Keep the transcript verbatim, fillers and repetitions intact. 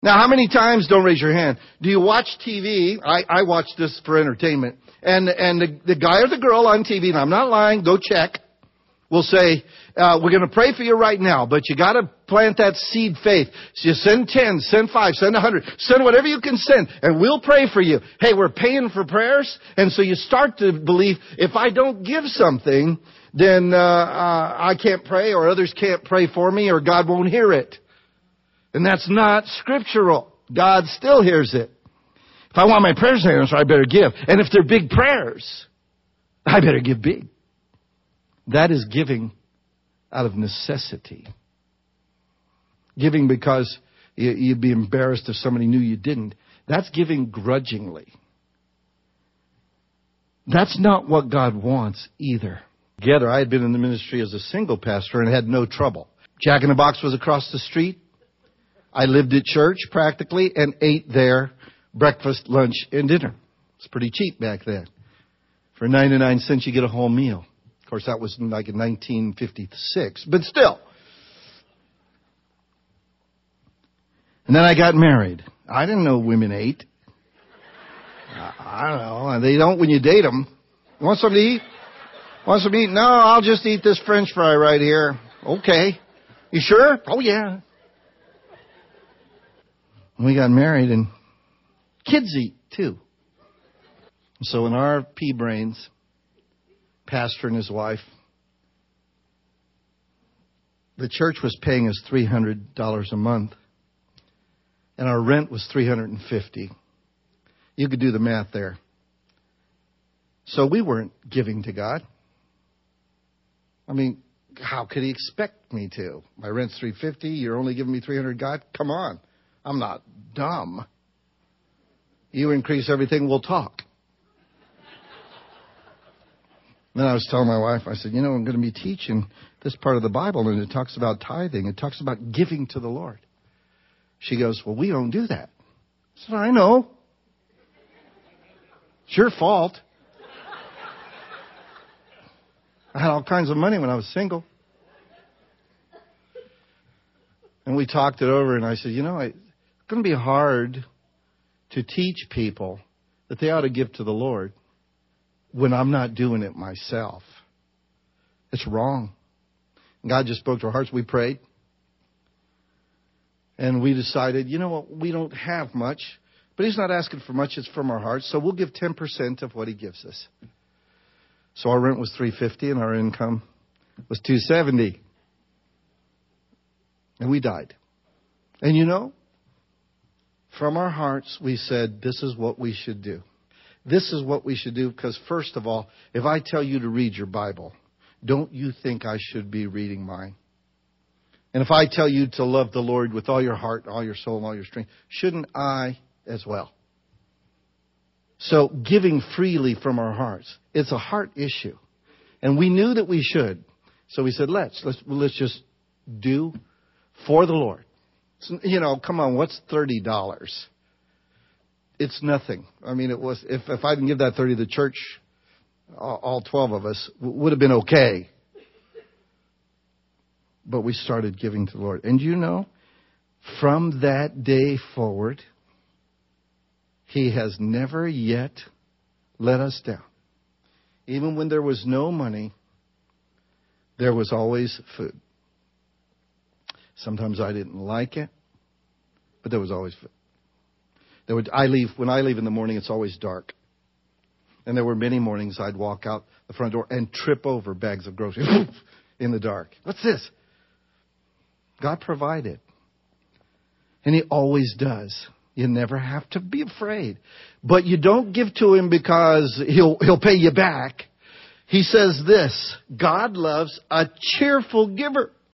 Now, how many times, don't raise your hand, do you watch T V? I, I watch this for entertainment. And and the, the guy or the girl on T V, and I'm not lying, go check, will say, uh, we're going to pray for you right now, but you got to plant that seed faith. So you send ten, send five, send a hundred, send whatever you can send, and we'll pray for you. Hey, we're paying for prayers. And so you start to believe, if I don't give something, then uh, uh, I can't pray, or others can't pray for me, or God won't hear it. And that's not scriptural. God still hears it. If I want my prayers answered, I better give. And if they're big prayers, I better give big. That is giving out of necessity. Giving because you'd be embarrassed if somebody knew you didn't. That's giving grudgingly. That's not what God wants either. Together, I had been in the ministry as a single pastor and had no trouble. Jack in the Box was across the street. I lived at church practically and ate there breakfast, lunch, and dinner. It's pretty cheap back then. For ninety-nine cents, you get a whole meal. Of course, that was like in nineteen fifty-six, but still. And then I got married. I didn't know women ate. I don't know. They don't when you date them. You want something to eat? Want some to eat? No, I'll just eat this French fry right here. Okay. You sure? Oh, yeah. We got married, and kids eat, too. So in our pea brains, pastor and his wife, the church was paying us three hundred dollars a month, and our rent was three hundred fifty dollars. You could do the math there. So we weren't giving to God. I mean, how could he expect me to? My rent's three hundred fifty dollars, you're only giving me three hundred dollars, God? Come on. I'm not dumb. You increase everything, we'll talk. Then I was telling my wife, I said, you know, I'm going to be teaching this part of the Bible, and it talks about tithing. It talks about giving to the Lord. She goes, well, we don't do that. I said, I know. It's your fault. I had all kinds of money when I was single. And we talked it over, and I said, you know, it's going to be hard to teach people that they ought to give to the Lord when I'm not doing it myself. It's wrong. And God just spoke to our hearts. We prayed. And we decided, you know what, we don't have much. But he's not asking for much. It's from our hearts. So we'll give ten percent of what he gives us. So our rent was three hundred fifty dollars and our income was two hundred seventy dollars. And we died. And you know, from our hearts, we said, this is what we should do. This is what we should do because, first of all, if I tell you to read your Bible, don't you think I should be reading mine? And if I tell you to love the Lord with all your heart, all your soul, and all your strength, shouldn't I as well? So giving freely from our hearts, it's a heart issue. And we knew that we should. So we said, let's, let's, let's just do for the Lord. So, you know, come on, what's thirty dollars? It's nothing. I mean, it was, if, if I didn't give that thirty, the church, all, all twelve of us, would have been okay. But we started giving to the Lord. And you know, from that day forward, he has never yet let us down. Even when there was no money, there was always food. Sometimes I didn't like it, but there was always food. There would, I leave, when I leave in the morning, it's always dark. And there were many mornings I'd walk out the front door and trip over bags of groceries in the dark. What's this? God provided. And he always does. You never have to be afraid. But you don't give to him because he'll, he'll pay you back. He says this, God loves a cheerful giver.